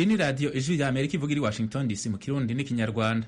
Iyi ni radiyo ijwi rya Amerika ivuga iri Washington DC mu Kirundi n'ikinyarwanda.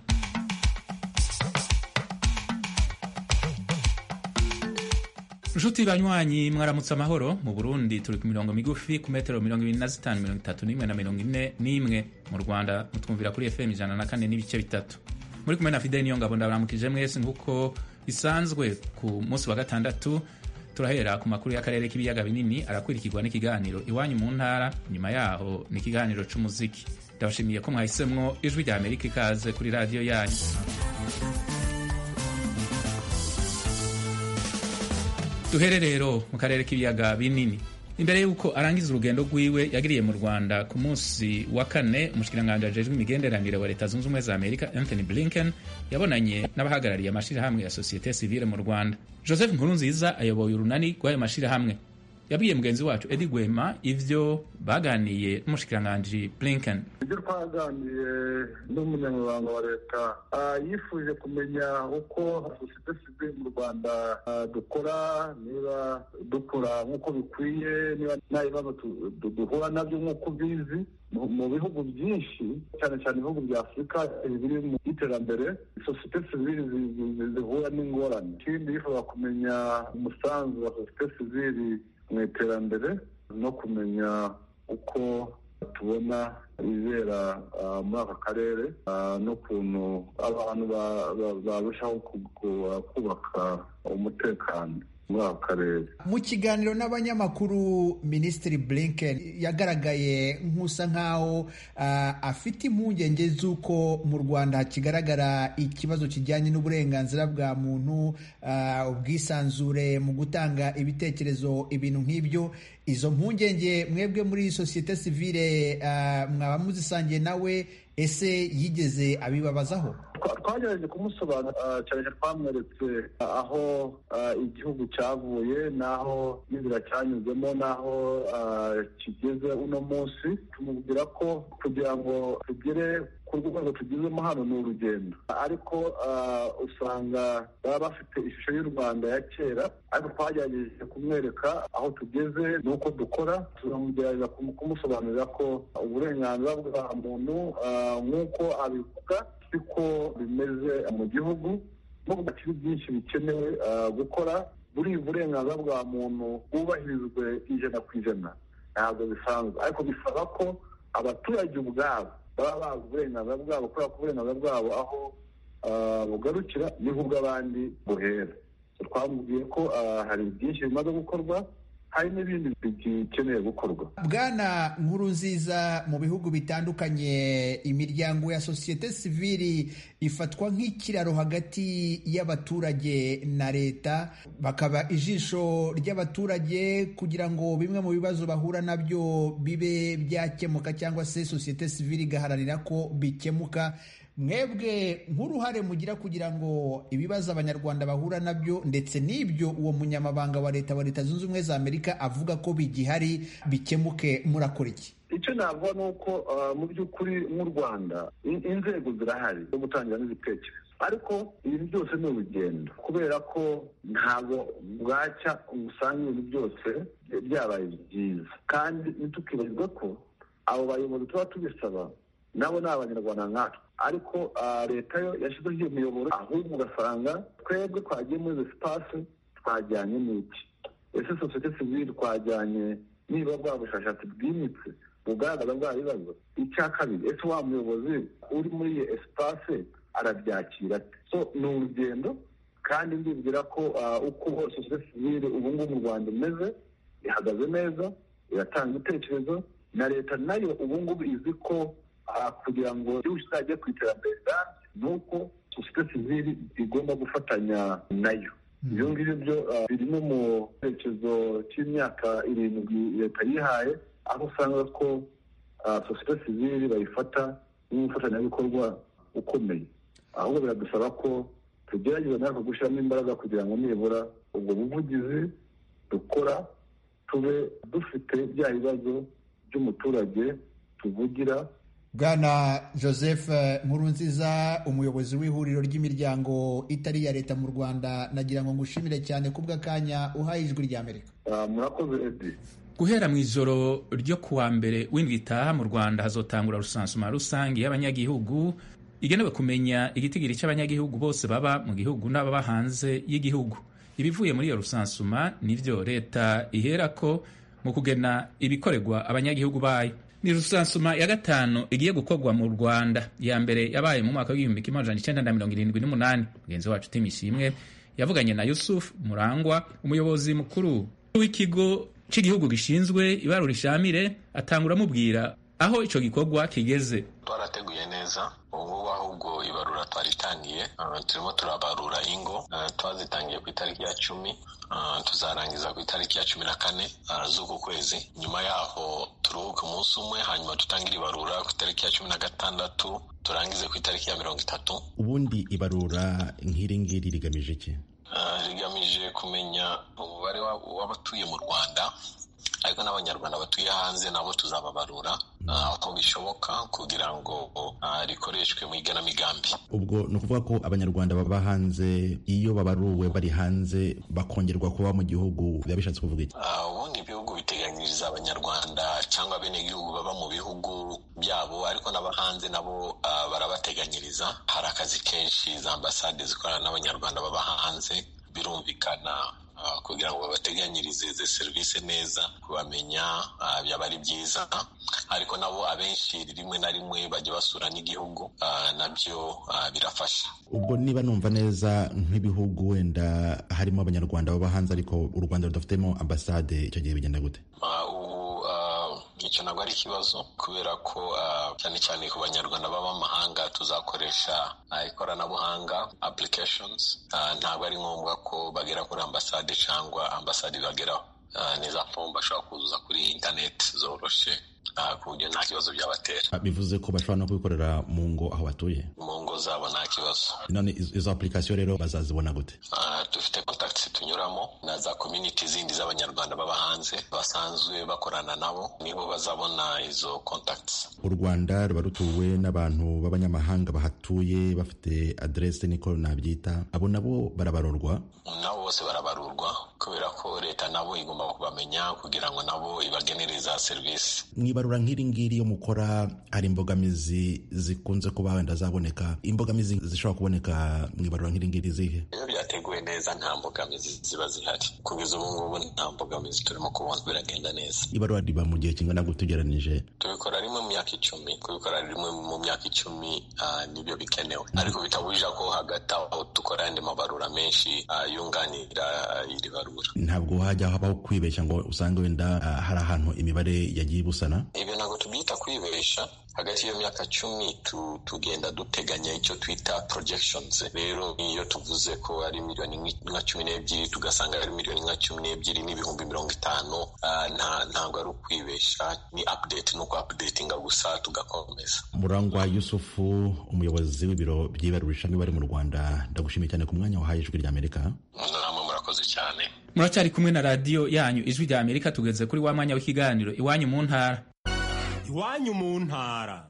Nshuti banywanyi mwaramutse amahoro. Mu Burundi turi ku mirongo migufi ku metero 25, 31 na 41. Mu Rwanda mutwumvira kuri FM 104 n'ibice bitatu. Muri kumwe na Fidel Niyongabo ndabaramukije mwese nk'uko bisanzwe ku munsi wa gatandatu. Turahera ku makuru y'akarere k'ibiyaga binini arakurikirwa n'ikiganiro iwanyu mu ntara, nyuma yaho ni ikiganiro c'umuziki. Ndabashimiye ko mwahisemwo ijwi rya Amerika ikaze kuri radio yanyu. Duhere rero mu karere k'ibiyaga binini. Imbere y'uko arangiza urugendo rwiwe yagiriye mu Rwanda ku munsi wa kane, umushikiranganji ajejwe imigenderanire wa Leta Zunze Ubumwe za Amerika Anthony Blinken yabonanye n'abahagarariye amashirahamwe ya societe civile mu Rwanda. Joseph Nkurunziza ayoboye urunani rw'ayo mashirahamwe. Yabwiye mugenzi wacu Eddie Gwema ivyo baganiye n'umushikiranganji Blinken. Ibyo twaganiye n'umunyamabanga wa leta yifuje kumenya uko societe civile mu Rwanda dukora, niba dukora nk'uko bikwiye, niba nta bibazo duhura nabyo nk'uko bizi mu bihugu byinshi, cyane cyane ibihugu bya Afurika biri mu iterambere, societe civile zihura n'ingorane. Ikindi yifuza kumenya umusanzu wa societe civile mu iterambere no kumenya uko tubona ibibera muri aka karere n'ukuntu abantu barushaho kubaka umutekano muri aka karere. Mu kiganiro n'abanyamakuru, Minisitiri Blinken yagaragaye nk'usa nk'aho afite impungenge z'uko mu Rwanda hakigaragara ikibazo kijyanye n'uburenganzira bwa muntu, ubwisanzure mu gutanga ibitekerezo, ibintu nk'ibyo. Izo mpungenge mwebwe muri sosiyete sivile mwaba muzisangiye nawe, ese yigeze abibabazaho? Twagerageje kumusobanura, cyane twamweretse aho igihugu cyavuye, n'aho n'inzira cyanyuzemo, n'aho kigeze uno munsi. Tumubwira ko kugira ngo tugere ku rwego tugezemo hano ni urugendo, ariko usanga baba bafite ishusho y'u Rwanda ya kera, ariko twagerageje kumwereka aho tugeze n'uko dukora. Turamugerageza kumusobanurira ko uburenganzira bwa muntu nk'uko abivuga siko bimeze mu gihugu, n'ubwo hakiri byinshi bikenewe gukora. Buri burenganzira bwa muntu bwubahirizwe 100%, ntabwo bisanzwe, ariko bisaba ko abaturage ubwabo baba bazi uburenganzira bwabo, kubera ko uburenganzira bwabo aho bugarukira niho ubw'abandi buhera. Twamubwiye ko hari byinshi bimaze gukorwa, hari n'ibindi bikeneye gukorwa. Bwana Nkurunziza, mu bihugu bitandukanye imiryango ya societe civile ifatwa nk'ikiraro hagati y'abaturage na leta, bakaba ijisho ry'abaturage kugira ngo bimwe mu bibazo bahura nabyo bibe byakemuka, cyangwa se societe civile igaharanira ko bikemuka. Mwebwe nk'uruhare mugira kugira ngo ibibazo abanyarwanda bahura nabyo ndetse n'ibyo uwo munyamabanga wa Leta Zunze Ubumwe za Amerika avuga ko bigihari bikemuke, murakora iki? Icyo navuga ni uko mu by'ukuri mu Rwanda inzego zirahari zo gutangira n'ibitekerezo, ariko ibi byose ni urugendo, kubera ko ntabwo bwacya usanga ibintu byose byabaye byiza. Kandi ntitukibagirwe ko abo bayobozi tuba tubisaba nabo ni abanyarwanda nkatwe, ariko leta yo yashyizeho iyo miyoboro, ahubwo ugasanga twebwe twagiye muri izo sipasi twajyanye n'iki? Ese sosiyete sivile twajyanye niba bwa bushakashatsi bwimitse bugaragaza bwa bibazo? Icya kabiri, ese wa muyobozi uri muri iyo esipasi arabyakira? So ni urugendo, kandi ndibwira ko uko sosiyete sivile ubu ngubu mu Rwanda imeze, ihagaze neza, iratanga ibitekerezo, na leta nayo ubu ngubu izi ko kugira ngo igihugu kizajye ku iterambere ni uko sosiyete sivile igomba gufatanya nayo. Ibyo ngibyo byo biri no mu cyerekezo cy'imyaka 7 leta yihaye, aho usanga ko sosiyete sivile bayifata nk'umufatanyabikorwa ukomeye. Ahubwo biradusaba ko tugerageza natwe gushyiramo imbaraga kugira ngo nibura ubwo buvugizi dukora tube dufite bya bibazo by'umuturage tuvugira. Bwana Joseph Nkurunziza, umuyobozi w'ihuriro ry'imiryango itari iya leta mu Rwanda, nagira ngo ngushimire cyane kubw'akanya uhaye ijwi rya Amerika. Murakoze Eddie. guhera mu ijoro ryo kuwa mbere w'indwi itaha mu Rwanda hazotangura rusansuma rusange y'abanyagihugu igenewe kumenya igitigiri cy'abanyagihugu bose baba mu gihugu n'ababa hanze y'igihugu. Ibivuye muri iyo rusansuma nivyo leta iherako mu kugena ibikorerwa abanyagihugu bayo. Ni rusansuma ya gatanu igiye gukorwa mu Rwanda. Ya mbere yabaye mu mwaka w'1978. Mugenzi wacu Timishimwe yavuganye na Yusuf Murangwa, umuyobozi mukuru w'ikigo cy'igihugu gishinzwe ibarurishamire, atangura mubwira aho ico gikorwa kigeze. Twarateguye neza ubu ahubwo ibarura twaritangiye, turimo turabarura ingo, twazitangiye ku itariki ya 10, tuzarangiza ku itariki ya 14 z'uku kwezi. Nyuma yaho turuhuka umunsi umwe, hanyuma tutangira ibarura ku itariki ya 16, turangize ku itariki ya 30. Ubundi ibarura nk'iri ngiri rigamije iki? Rigamije kumenya umubare w'abatuye mu Rwanda, ariko n'abanyarwanda batuye hanze nabo tuzababarura aho bishoboka kugira ngo rikoreshwe mu igenamigambi. Ubwo ni ukuvuga ko abanyarwanda baba hanze iyo babaruwe bari hanze bakongerwa kuba mu gihugu, biba bishatse kuvuga iki? Ubundi ibihugu biteganyiriza abanyarwanda cyangwa bene igihugu baba mu bihugu byabo, ariko n'abahanze nabo barabateganyiriza. Hari akazi kenshi za ambasade zikorana n'abanyarwanda baba hanze, birumvikana kugira ngo babateganyirize izi serivisi neza, kubamenya byaba ari byiza. Ariko nabo abenshi rimwe na rimwe bajya basura n'igihugu, nabyo birafasha. Ubwo niba numva neza nk'ibihugu wenda harimo abanyarwanda baba hanze ariko u Rwanda rudafitemo ambasade, icyo gihe bigenda gute? Icyo ntabwo ari ikibazo, kubera ko cyane cyane ku banyarwanda baba amahanga tuzakoresha ikoranabuhanga applications. Ntabwo ari ngombwa ko bagera kuri ambasade cyangwa ambasade bageraho. Ni za fomu bashobora kuzuza kuri internet zoroshe, ku buryo nta kibazo byabatera. Bivuze ko bashobora no kubikorera mu ngo aho batuye? Mu ngo zabo nta kibazo. None izo application rero bazazibona gute? Dufite contacts tunyuramo na za community zindi z'abanyarwanda baba hanze basanzwe bakorana nabo, nibo bazabona izo contacts. U Rwanda ruba rutuwe n'abantu b'abanyamahanga bahatuye bafite adresse, niko nabyita. Abo nabo barabarurwa? Nabo bose barabarurwa, kubera ko leta nabo igomba kubamenya kugira ngo nabo ibagenereza serivisi. Mwibarura nk'iri ngiri yo mukora, hari imbogamizi zikunze kuba wenda zaboneka? Imbogamizi zishobora kuboneka mwibarura nk'iri ngiri zihe? Iyo byateguwe neza nta mbogamizi ziba zihari. Kugeza ubu ngubu nta mbogamizi turimo kubona, biragenda neza. Ibarura riba mu gihe kingana gute ugereranije? Tubikora rimwe mu myaka 10. Kubikora rimwe mu myaka 10 nibyo bikenewe, ariko bitabujije ko hagati aho dukora andi mabarura menshi yunganira iri barura. Ntabwo hajya habaho kwibeshya ngo usange wenda hari ahantu imibare yagiye ibusana? Ibyo ntabwo tubyita kwibesha. Hagati y'iyo myaka 10 tugenda duteganya icyo twita projections. Rero iyo tuvuze ko ari miliyoni nka 12 tugasanga ari miliyoni nka 12 n'ibihumbi 50, ntabwo ari ukwibesha, ni update, nuko updatinga gusa tugakomeza. Murangwa Yusufu, umuyobozi w'ibiro by'ibarurishamibare mu Rwanda, ndagushimiye cyane ku mwanya wahaye Ijwi ry'Amerika. Namwe murakoze cyane. Muracyari kumwe na radio yanyu Ijwi ry'Amerika, tugeze kuri wa mwanya w'ikiganiro Iwanyu mu ntara. Iwanyu mu ntara.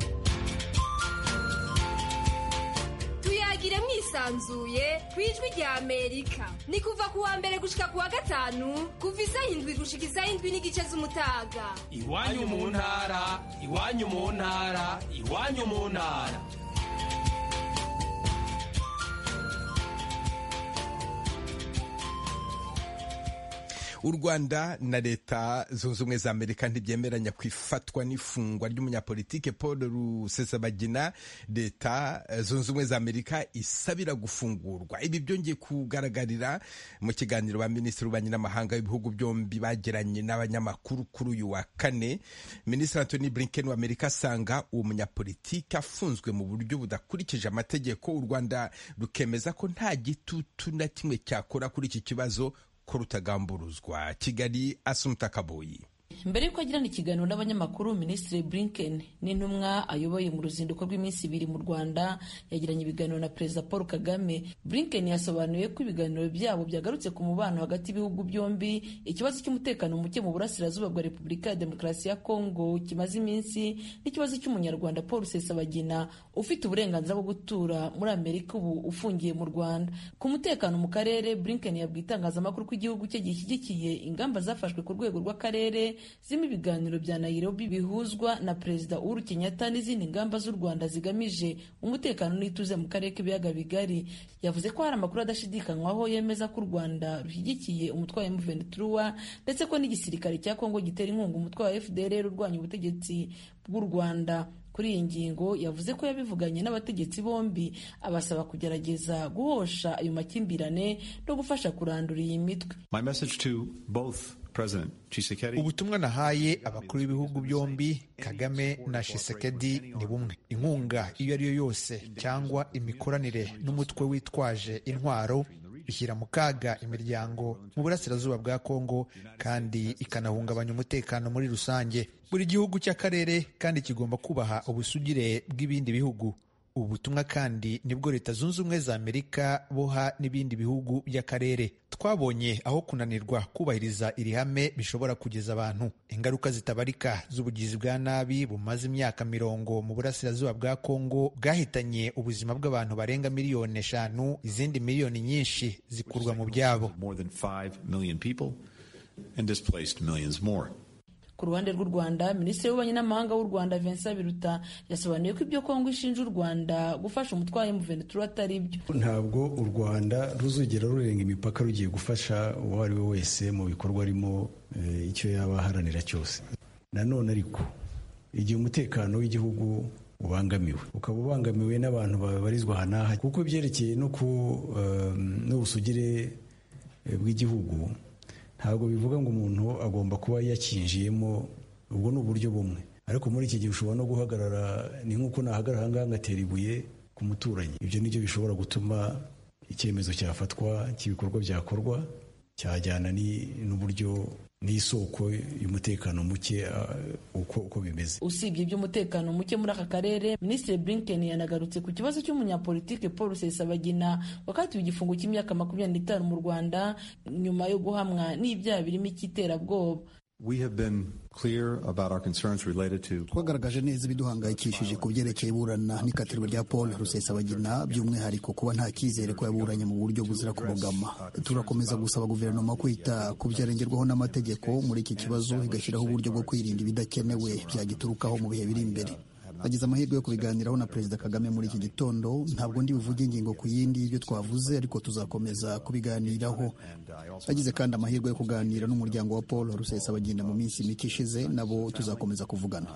Tuyagire mwisanzuye ku Ijwi ry'Amerika. Ni kuva ku wa mbere gushika ku wa gatanu, kuva isaha 7 gushika isaha 7:30 z'umutaga. Iwanyu mu ntara, iwanyu mu ntara, iwanyu mu ntara. U Rwanda na Leta Zunze Ubumwe za Amerika ntibyemeranya ku ifatwa n'ifungwa ry'umunyapolitike Paul Rusesabagina. Leta Zunze Ubumwe za Amerika isabira gufungurwa. Ibi byongeye kugaragarira mu kiganiro ba Minisitiri w'Ububanyi n'Amahanga w'ibihugu byombi bagiranye n'abanyamakuru kuri uyu wa kane. Minisitiri Anthony Blinken wa Amerika asanga uwo munyapolitike afunzwe mu buryo budakurikije amategeko. U Rwanda rukemeza ko nta gitutu na kimwe cyakora kuri iki kibazo ko rutagamburuzwa. Kigali, Asumta Kaboyi. mbere y'uko agirana ikiganiro n'abanyamakuru, Minisitiri Blinken n'intumwa ayoboye mu ruzinduko rw'iminsi 2 mu Rwanda yagiranye ibiganiro na Perezida Paul Kagame. Blinken yasobanuye ko ibiganiro byabo byagarutse ku mubano hagati y'ibihugu byombi, ikibazo cy'umutekano muke mu burasirazuba bwa Repubulika ya Demokarasi ya Kongo kimaze iminsi, n'ikibazo cy'umunyarwanda Paul Rusesabagina ufite uburenganzira bwo gutura muri Amerika ubu ufungiye mu Rwanda. Ku mutekano mu karere, Blinken yabwiye itangazamakuru ko igihugu cye gishyigikiye ingamba zafashwe ku rwego rw'akarere zirimo ibiganiro bya Nairobi bihuzwa na Perezida Uhuru Kenyatta n'izindi ngamba z'u Rwanda zigamije umutekano n'ituze mu karere k'ibiyaga bigari. Yavuze ko hari amakuru adashidikanywaho yemeza ko u Rwanda rushyigikiye umutwe wa M23 ndetse ko n'igisirikare cya Kongo gitera inkunga umutwe wa FDLR urwanya ubutegetsi bw'u Rwanda. Kuri iyi ngingo yavuze ko yabivuganye n'abategetsi bombi, abasaba kugerageza guhosha ayo makimbirane no gufasha kurandura iyi mitwe. Ubutumwa nahaye abakuru b'ibihugu byombi, Kagame na Tshisekedi, ni bumwe: inkunga iyo ari yo yose cyangwa imikoranire n'umutwe witwaje intwaro bishyira mu kaga imiryango mu burasirazuba bwa Kongo kandi ikanahungabanya umutekano muri rusange. Buri gihugu cy'akarere kandi kigomba kubaha ubusugire bw'ibindi bihugu. Ubu butumwa kandi nibwo Leta Zunze Ubumwe za Amerika boha n'ibindi bihugu by'akarere. Twabonye aho kunanirwa kubahiriza iri hame bishobora kugeza abantu ingaruka zitabarika z'ubugizi bwa nabi bumaze imyaka 40 mu burasirazuba bwa Kongo bwahitanye ubuzima bw'abantu barenga 5,000,000, izindi miliyoni nyinshi zikurwa mu byabo. Ku ruhande rw'u Rwanda, Minisitiri w'Ububanyi n'Amahanga w'u Rwanda Vincent Biruta yasobanuye ko ibyo Kongo ishinja u Rwanda gufasha umutwe wa M23 atari byo. Ntabwo u Rwanda ruzigera rurenga imipaka rugiye gufasha uwo ari we wese mu bikorwa arimo icyo yaba aharanira cyose. Nanone ariko igihe umutekano w'igihugu ubangamiwe, ukaba ubangamiwe n'abantu babarizwa hanaha, kuko byerekeye n'ubusugire bw'igihugu, ntabwo bivuga ngo umuntu agomba kuba yakinjiyemo. Ubwo ni uburyo bumwe, ariko muri iki gihe ushobora no guhagarara, ni nk'uko nahagarara ahangaha ngatera ibuye ku muturanyi. Ibyo nibyo bishobora gutuma icyemezo cyafatwa cy'ibikorwa byakorwa cyajyana n'uburyo n'isoko y'umutekano muke uko bimeze. Usibye iby'umutekano muke muri aka karere, Minisitiri Blinken yanagarutse ku kibazo cy'umunyapolitike Paul Rusesabagina wakatiwe igifungo cy'imyaka 25 mu Rwanda nyuma yo guhamwa n'ibyaha birimo icy'iterabwoba. Twagaragaje neza ibiduhangayikishije ku byerekeye iburana n'ikatirwa rya Paul Rusesabagina, by'umwihariko kuba nta cyizere ko yaburanye mu buryo buzira kubogama. Turakomeza gusaba guverinoma kwita ku byarengerwaho n'amategeko muri iki kibazo, igashyiraho uburyo bwo kwirinda ibidakenewe byagiturukaho mu bihe biri imbere. Bagize amahirwe yo kubiganiraho na Perezida Kagame muri iki gitondo. Ntabwo ndi buvuge ingingo ku yindi y'ibyo twavuze, ariko tuzakomeza kubiganiraho. Bagize kandi amahirwe yo kuganira n'umuryango wa Paul Rusesabagina mu minsi mike ishize, nabo tuzakomeza kuvugana.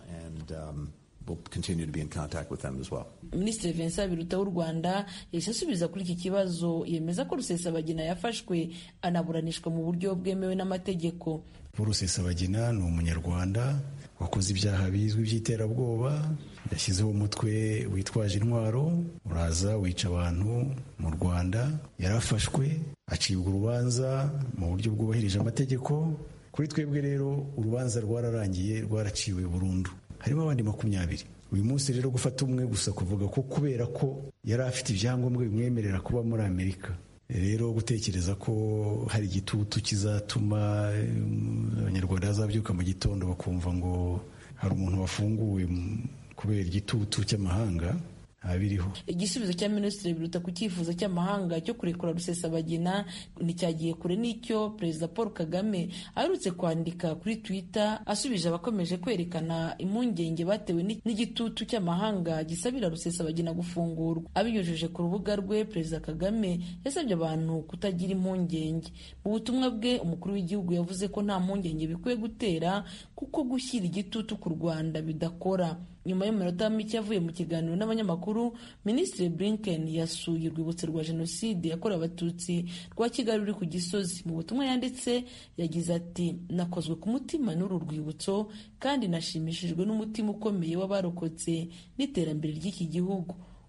Minisitiri Vincent Biruta w'u Rwanda yahise asubiza kuri iki kibazo, yemeza ko Rusesabagina yafashwe anaburanishwa mu buryo bwemewe n'amategeko. Paul Rusesabagina ni umunyarwanda wakoze ibyaha bizwi by'iterabwoba, yashyizeho umutwe witwaje intwaro, uraza wica abantu mu Rwanda. Yarafashwe, acibwa urubanza mu buryo bwubahirije amategeko. Kuri twebwe rero urubanza rwararangiye, rwaraciwe burundu. Harimo abandi 20. Uyu munsi rero gufata umwe gusa kuvuga ko kubera ko yari afite ibyangombwa bimwemerera kuba muri Amerika, rero gutekereza ko hari igitutu kizatuma abanyarwanda bazabyuka mu gitondo bakumva ngo hari umuntu wafunguwe kubera igitutu cy'amahanga, abiriho. Igisubizo cya Minisitiri Biruta ku cyifuzo cy'amahanga cyo kurekura Rusesabagina nticyagiye kure n'icyo Perezida Paul Kagame aherutse kwandika kuri Twitter, asubije abakomeje kwerekana impungenge batewe n'igitutu cy'amahanga gisabira Rusesabagina gufungurwa. Abinyujije ku rubuga rwe, Perezida Kagame yasabye abantu kutagira impungenge. Mu butumwa bwe, umukuru w'igihugu yavuze ko nta mpungenge bikwiye gutera kuko gushyira igitutu ku Rwanda bidakora. Nyuma y'aminota mike avuye mu kiganiro n'abanyamakuru, Minisitiri Blinken yasuye urwibutso rwa Jenoside yakorewe Abatutsi rwa Kigali ruri ku Gisozi. Mu butumwa yanditse yagize ati: nakozwe ku mutima n'uru rwibutso kandi nashimishijwe n'umutima ukomeye w'abarokotse n'iterambere ry'iki gihugu.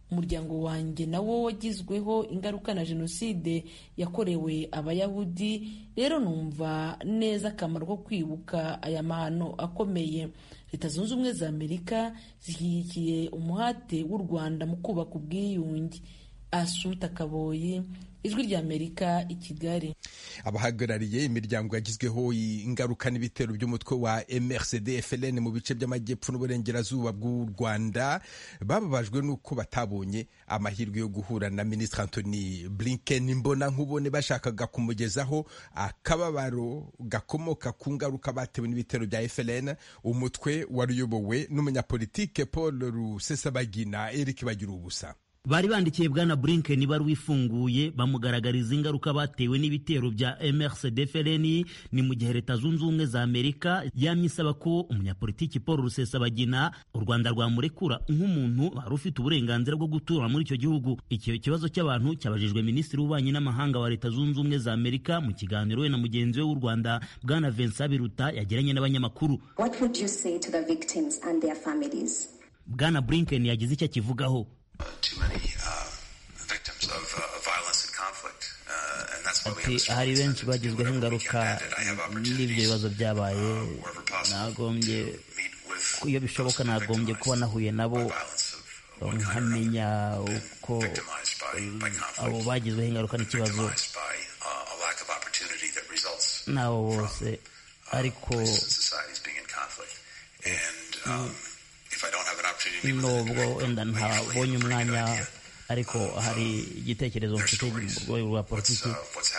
umuryango wanjye nawo wagizweho ingaruka na jenoside yakorewe abayahudi, rero numva neza akamaro ko kwibuka aya mahano akomeye. Leta Zunze Ubumwe za Amerika zishyigikiye umuhate w'u Rwanda mu kubaka ubwiyunge. Assumpta Kaboyi, Ijwi ry'Amerika, i Kigali. Abahagarariye imiryango yagizweho ingaruka n'ibitero by'umutwe wa MRCD-FLN mu bice by'amajyepfo n'uburengerazuba bw'u Rwanda bababajwe n'uko batabonye amahirwe yo guhura na Minisitiri Anthony Blinken imbona nkubone bashakaga kumugezaho akababaro gakomoka ku ngaruka batewe n'ibitero bya FLN, umutwe wari uyobowe n'umunyapolitike Paul Rusesabagina. Eric Bagiruwubusa bari bandikiye Bwana Blinken ibaruwa ifunguye bamugaragariza ingaruka batewe n'ibitero bya MRCD-FLN. Ni mu gihe Leta Zunze Ubumwe za Amerika yamye isaba ko umunyapolitiki Paul Rusesabagina u Rwanda rwamurekura nk'umuntu wari ufite uburenganzira bwo gutura muri icyo gihugu. Icyo kibazo cy'abantu cyabajijwe Minisitiri w'Ububanyi n'Amahanga wa Leta Zunze Ubumwe za Amerika mu kiganiro we na mugenzi we w'u Rwanda Bwana Vincent Biruta yagiranye n'abanyamakuru. What would you say to the victims and their families? Bwana Blinken yagize icyo akivugaho. Ati hari benshi bagizweho ingaruka n'ibyo bibazo byabaye, nagombye iyo bishoboka nagombye kuba nahuye nabo nkamenya uko abo bagizweho ingaruka n'ikibazo nabo bose, ariko nubwo wenda ntabonye umwanya, ariko hari igitekerezo mfite mu rwego rwa politiki,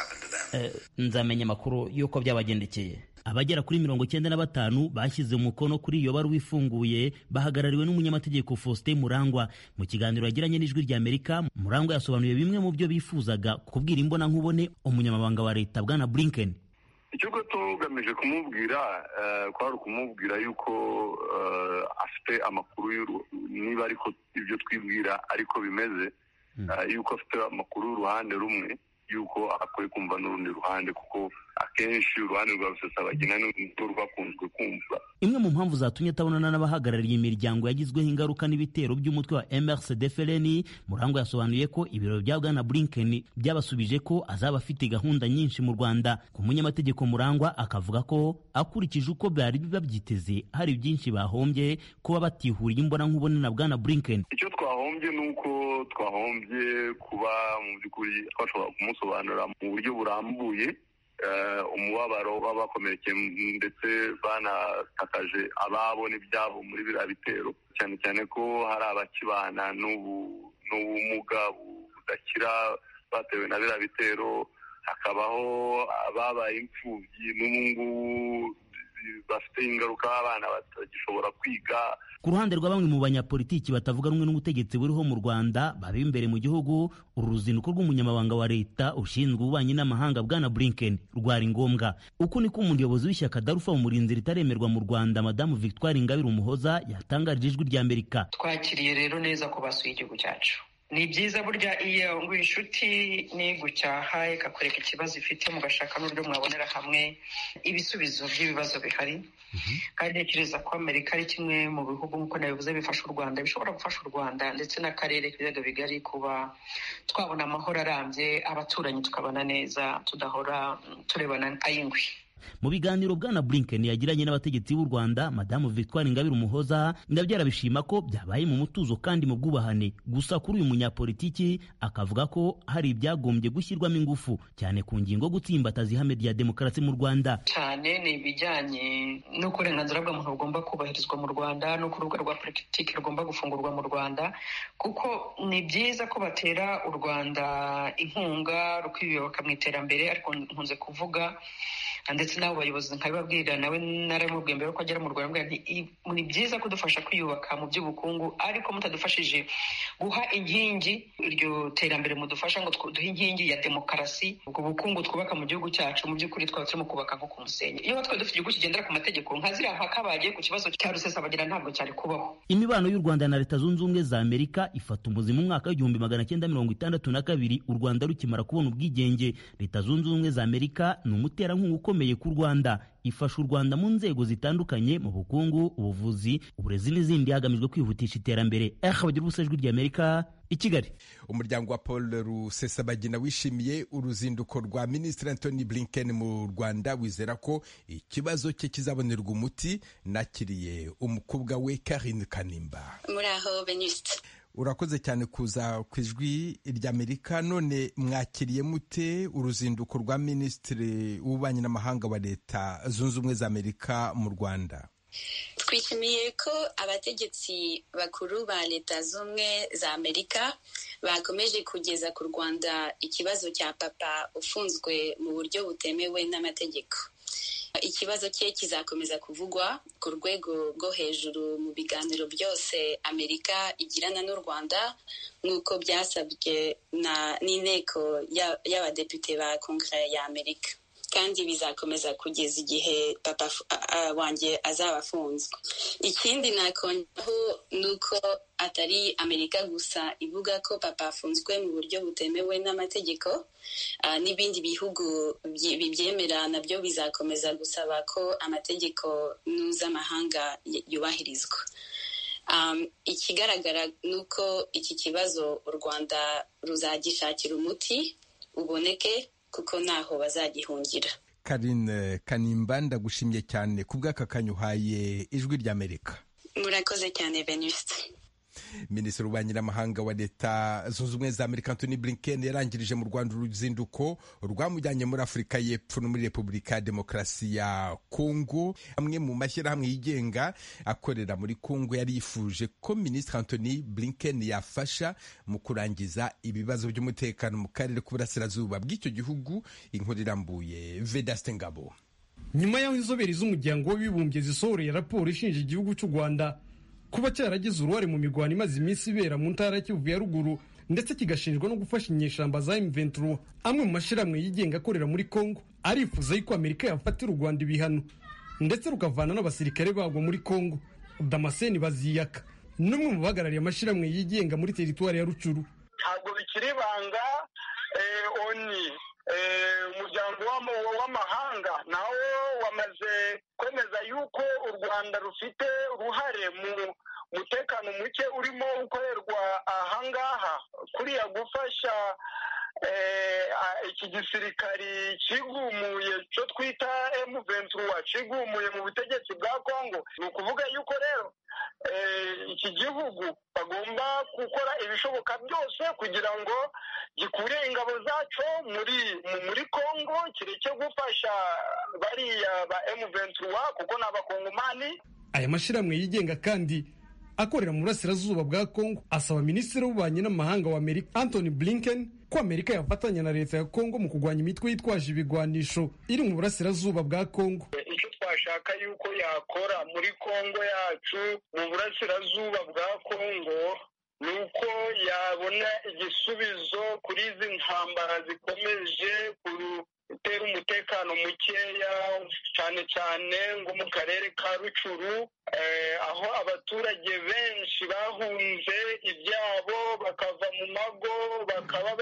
nzamenya amakuru y'uko byabagendekeye. Abagera kuri 95 bashyize umukono kuri iyo baruwa ifunguye bahagarariwe n'umunyamategeko Faustin Murangwa. Mu kiganiro yagiranye n'Ijwi ry'Amerika, Murangwa yasobanuye bimwe mu byo bifuzaga kubwira imbona nkubone umunyamabanga wa leta Bwana Blinken. Icyo tugamije kumubwira kwari ukumubwira yuko afite amakuru niba ariko ibyo twibwira ariko bimeze, yuko afite amakuru y'uruhande rumwe, yuko akwiye kumva n'urundi ruhande, kuko akenshi uruhande rwa Rusesabagina n'urwo rwakunzwe kumva. Imwe mu mpamvu zatumye atabonana n'abahagarariye imiryango yagizweho ingaruka n'ibitero by'umutwe wa MRCD-FLN, Murangwa yasobanuye ko ibiro bya Bwana Blinken byabasubije ko azaba afite gahunda nyinshi mu Rwanda. Ku munyamategeko Murangwa akavuga ko akurikije uko byari babyiteze hari byinshi bahombye kuba batihuriye imbona nkubone na Bwana Blinken. Icyo twahombye nuko twahombye kuba mu by'ukuri twashobora kumusobanurira mu buryo burambuye umubabaro w'abakomerekeye ndetse banatakaje ababo n'ibyabo muri biriya bitero, cyane cyane ko hari abakibana n'ubumuga budakira batewe na biriya bitero, hakabaho ababaye imfubyi n'ubungubu bafite ingaruka, abana batagishobora kwiga. Ku ruhande rwa bamwe mu banyapolitiki batavuga rumwe n'ubutegetsi buriho mu Rwanda bari imbere mu gihugu, uru ruzinduko rw'umunyamabanga wa leta ushinzwe ububanyi n'amahanga Bwana Blinken rwari ngombwa. Uku niko umuyobozi w'ishyaka Darufa Umurinzi ritaremerwa mu Rwanda Madamu Victoire Ingabire Umuhoza yatangarije Ijwi ry'Amerika. Twakiriye rero neza ko basuye igihugu cyacu. Ni byiza burya iyo ngo inshuti nigucyaha ikakwereka ikibazo ifite mugashaka n'uburyo mwabonera hamwe ibisubizo by'ibibazo bihari. Kandi ntekereza ko Amerika ari kimwe mu bihugu nk'uko nabivuze bifasha u Rwanda, bishobora gufasha u Rwanda ndetse n'akarere k'ibiyaga bigari kuba twabona amahoro arambye, abaturanyi tukabana neza, tudahora turebana ay'ingwi. Mu biganiro Bwana Blinken yagiranye n'abategetsi b'u Rwanda Madamu Victoire Ingabire Umuhoza nabyo arabishima ko byabaye mu mutuzo kandi mu bwubahane. Gusa kuri uyu munyapolitiki akavuga ko hari ibyagombye gushyirwamo ingufu cyane ku ngingo gutsimbataza ihame rya demokarasi mu Rwanda. Cyane ni ibijyanye n'uko uburenganzira bw'umuntu bugomba kubahirizwa mu Rwanda, no ku rubuga rwa politiki rugomba gufungurwa mu Rwanda, kuko ni byiza ko batera u Rwanda inkunga rukwiyubaka mu iterambere, ariko nkunze kuvuga ndetse n'abo bayobozi nkabibabwira, nawe naramubwiye mbere ko agera mu Rwanda, ni byiza kudufasha kwiyubaka mu by'ubukungu, ariko mutadufashije guha inkingi iryo terambere mudufasha ngo duhe inkingi ya demokarasi, ubwo bukungu twubaka mu gihugu cyacu mu by'ukuri twaba turimo kubaka nko ku musenyi. Iyo twari dufite igihugu kigendera ku mategeko nka ziriya mpaka bagiye ku kibazo cya Rusesabagina ntabwo cyari kubaho. Imibano y'u Rwanda na Leta Zunze Ubumwe za Amerika ifata umuzi mu mwaka w'1962 u Rwanda rukimara kubona ubwigenge. Leta Zunze Ubumwe za Amerika ni umuterankunga ukomeye ku Rwanda, ifasha u Rwanda mu nzego zitandukanye mu bukungu, ubuvuzi, uburezi n'izindi hagamijwe kwihutisha iterambere. Bagira Ubusa, Ijwi ry'Amerika, i Kigali. Umuryango wa Paul Rusesabagina wishimiye uruzinduko rwa Minisitiri Anthony Blinken mu Rwanda, wizera ko ikibazo cye kizabonerwa umuti. Nakiriye umukobwa we Karine Kanimba. Muraho Venuste. Urakoze cyane kuza ku ijwi ry'Amerika. None mwakiriye mute uruzinduko rwa Minisitiri w'Ububanyi n'Amahanga wa Leta Zunze Ubumwe za Amerika mu Rwanda? Twishimiye ko abategetsi bakuru ba Leta Zunze za Amerika bakomeje kugeza ku Rwanda ikibazo cya papa ufunzwe mu buryo butemewe n'amategeko. Ikibazo cye kizakomeza kuvugwa ku rwego rwo hejuru mu biganiro byose Amerika igirana n'u Rwanda, nk'uko byasabwe n'inteko y'abadepite ba Kongere ya Amerika, kandi bizakomeza kugeza igihe papa wanjye azaba afunzwe. Ikindi nakongeraho ni uko atari Amerika gusa ivuga ko papa afunzwe mu buryo butemewe n'amategeko, n'ibindi bihugu bibyemera nabyo bizakomeza gusaba ko amategeko mpuzamahanga yubahirizwa. Ikigaragara ni uko iki kibazo u Rwanda ruzagishakira umuti uboneke, kuko ntaho bazagihungira. Karine Kanimba, ndagushimye cyane ku bw'aka kanya uhaye ijwi ry'Amerika. Murakoze cyane Venuste. Minisitiri w'Ububanyi n'Amahanga wa Leta Zunze Ubumwe za Amerika Anthony Blinken yarangirije mu Rwanda uruzinduko rwamujyanye muri Afurika y'Epfo no muri Repubulika ya Demokarasi ya Kongo. Amwe mu mashyirahamwe yigenga akorera muri Kongo yari yifuje ko Minisitiri Anthony Blinken yafasha mu kurangiza ibibazo by'umutekano mu karere k'uburasirazuba bw'icyo gihugu. Inkuru irambuye Vedaste Ngabo. Nyuma y'aho inzobere z'umuryango w'abibumbye zisohoreye raporo ishinja igihugu cy'u Rwanda kuba cyaragize uruhare mu mirwano imaze iminsi ibera mu ntara ya Kivu ya ruguru, ndetse kigashinjwa no gufasha inyeshyamba za M23, amwe mu mashyirahamwe yigenga akorera muri Kongo arifuza yuko Amerika yafatira u Rwanda ibihano ndetse rukavana n'abasirikare bagwa muri Kongo. Damascene Baziyaka n'umwe mu bahagarariye amashyirahamwe yigenga muri teritwari ya Rucuru. Ntabwo bikiri banga oni umuryango w'amahanga nawo wamaze kwemeza yuko u Rwanda rufite uruhare mu mutekano muke urimo ukorerwa ahangaha, kuriya gufasha iki gisirikari kigumuye cyo twita M23 kigumuye mu butegetsi bwa Kongo. Ni ukuvuga yuko rero iki gihugu bagomba gukora ibishoboka byose kugira ngo gikure ingabo zacu muri Kongo, kireke gufasha bariya ba M23 kuko ni abakongomani. Aya mashyirahamwe yigenga kandi akorera mu burasirazuba bwa Kongo asaba Minisitiri w'Ububanyi n'Amahanga wa Amerika Anthony Blinken ko Amerika yafatanya na leta ya Kongo mu kurwanya imitwe yitwaje ibigwanisho iri mu burasirazuba bwa Kongo. Icyo twashaka yuko yakora muri Kongo yacu mu burasirazuba bwa Kongo ni uko yabona igisubizo kuri izi ntambara zikomeje gutera umutekano mukeya, cyane cyane ngo mu karere ka Rucuru, aho abaturage benshi bahunze ibyabo bakava mu mago, bakaba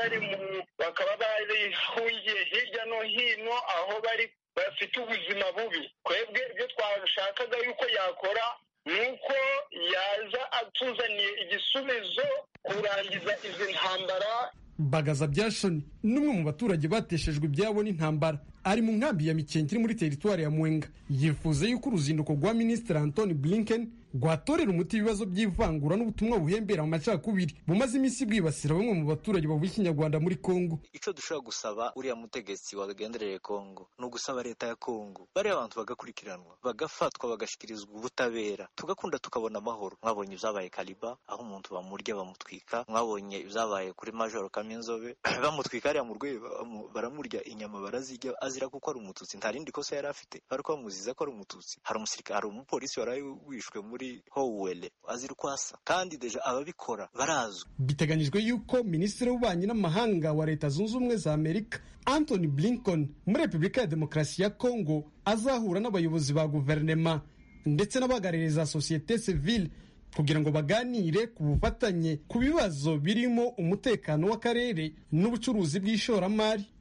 barihungiye hirya no hino, aho bafite ubuzima bubi. Twebwe ibyo twashakaga yuko yakora nuko yaza atuzaniye igisubizo kurangiza izi ntambara. Bagaza Byashoni n'umwe mu baturage bateshejwe ibyabo n'intambara ari mu nkambi ya Mikenke iri muri teritwari ya Mwenga, yifuza yuko uruzinduko rwa Minisitiri Anthony Blinken rwatorera umuti ibibazo by'ivangura n'ubutumwa buhembera mu macakubiri bumaze iminsi bwibasira bamwe mu baturage bavuga ikinyarwanda muri Kongo. Icyo dushobora gusaba uriya mutegetsi wagendereye Kongo ni ugusaba leta ya Kongo bariya abantu bagakurikiranwa, bagafatwa, bagashyikirizwa ubutabera, tugakunda tukabona amahoro. Mwabonye ibyabaye Kaliba, aho umuntu bamurya bamutwika. Mwabonye ibyabaye kuri Major Kaminzobe, bamutwika ariya mu rwego, baramurya inyama barazirya azira kuko ari umututsi, nta rindi kosa yari afite, ariko bamuziza ko ari umututsi. Hari umusirikare, hari umupolisi waraye wishwe muri Howele azira uko asa, kandi deja ababikora barazwi. Biteganyijwe yuko Minisitiri w'Ububanyi n'Amahanga wa Leta Zunze Ubumwe za Amerika Anthony Blinken muri Repubulika ya Demokarasi ya Kongo azahura n'abayobozi ba guverinema ndetse n'abahagarariye za sosiyete sivile kugira ngo baganire ku bufatanye ku bibazo birimo umutekano w'akarere n'ubucuruzi bw'ishoramari.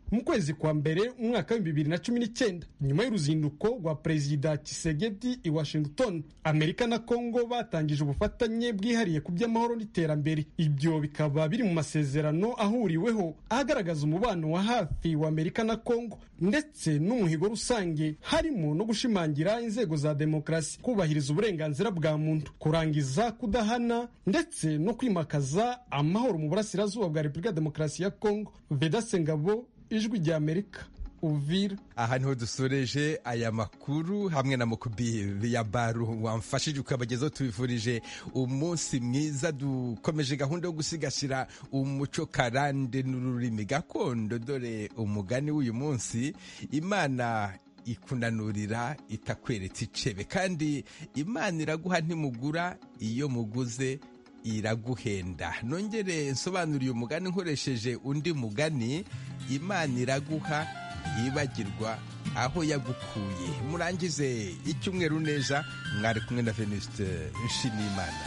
mu kwezi kwa mbere umwaka wa 2019 nyuma y'uruzinduko rwa perezida Tshisekedi i Washington. Amerika na Kongo batangije ubufatanye bwihariye ku by'amahoro n'iterambere. Ibyo bikaba biri mu masezerano ahuriweho agaragaza umubano wa hafi wa Amerika na Kongo ndetse n'umuhigo rusange, harimo no gushimangira inzego za demokarasi, kubahiriza uburenganzira bwa muntu, kurangiza kudahana ndetse no kwimakaza amahoro mu burasirazuba bwa Repubulika Demokarasi ya Kongo. Vedaste Ngabo, Ijwi rya Amerika, Uvira. Aha niho dusoreje aya makuru hamwe na Mukubiri ya Baru wamfashije ukabagezaho. tubifurije umunsi mwiza. Dukomeje gahunda yo gusigasira umuco karande n'ururimi gakondo. Dore umugani w'uyu munsi: Imana ikunanurira itakweretse icebe, kandi Imana iraguha ntimugura, iyo muguze iraguhenda. Nongere nsobanuriye umugani nkoresheje undi mugani: Imana iraguha yibagirwa aho yagukuye. Murangize icyumweru neza. Mwari kumwe na Venuste Nshimiyimana.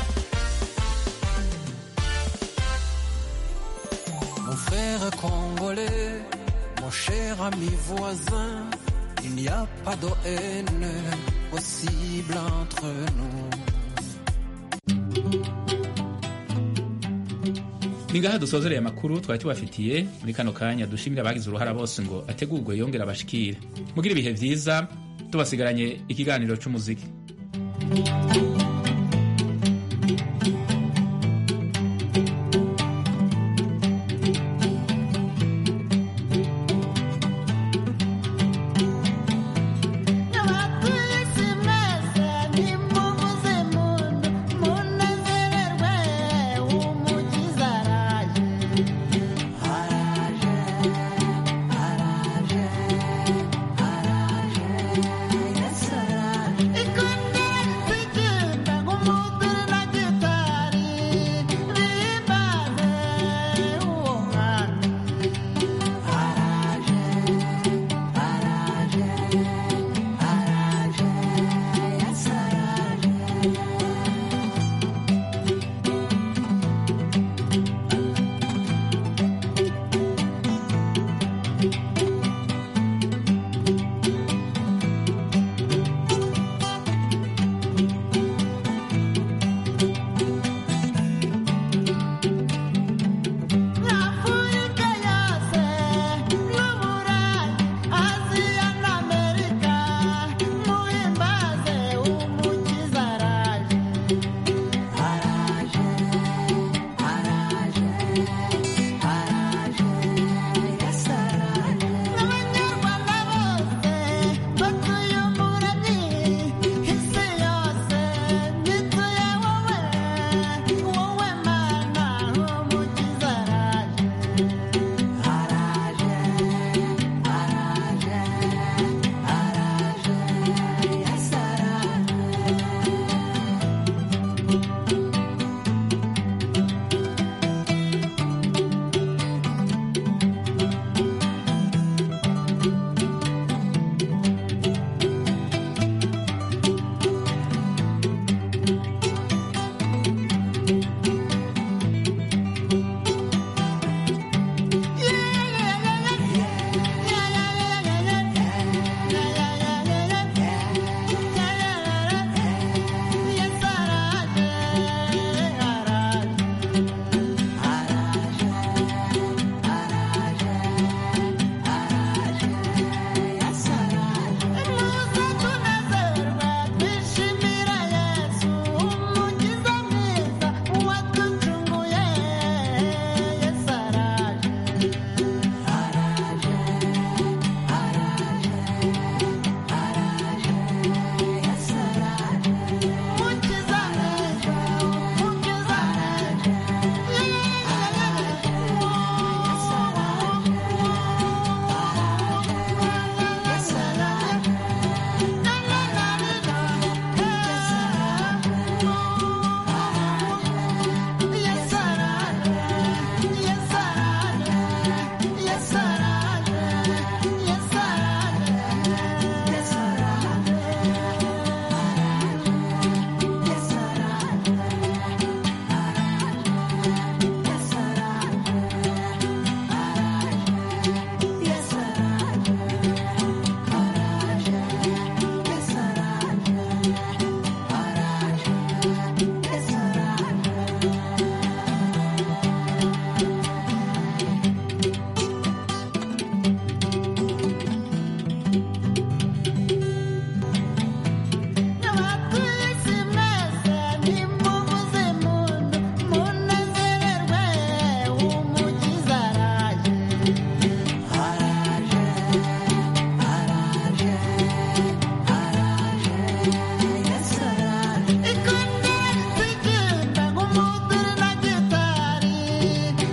Mon frère congolais, mon cher ami voisin, il n'y a pas de haine possible entre nous. Ni ngaha dusozereye amakuru twari tubafitiye muri kano kanya. Dushimira abagize uruhara bose ngo ategurwe yongera abashikire. Mugira ibihe vyiza, tubasigaranye ikiganiro c'umuziki.